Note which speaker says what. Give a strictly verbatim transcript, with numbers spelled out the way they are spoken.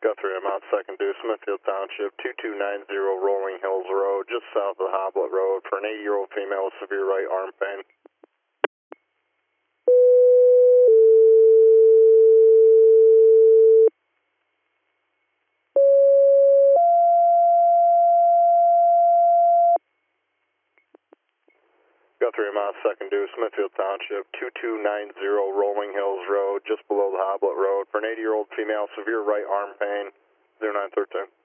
Speaker 1: Guthrie, I'm out second due, Smithfield Township, two two nine zero Rolling Hills Road, just south of Hoblet Road, for an eighty-year-old female with severe right arm pain. Guthrie, I'm out second due, Smithfield Township, two two nine zero Rolling Hills Road, just below the Hoblet Road, for an eighty-year-old female, severe right arm pain, zero nine one three.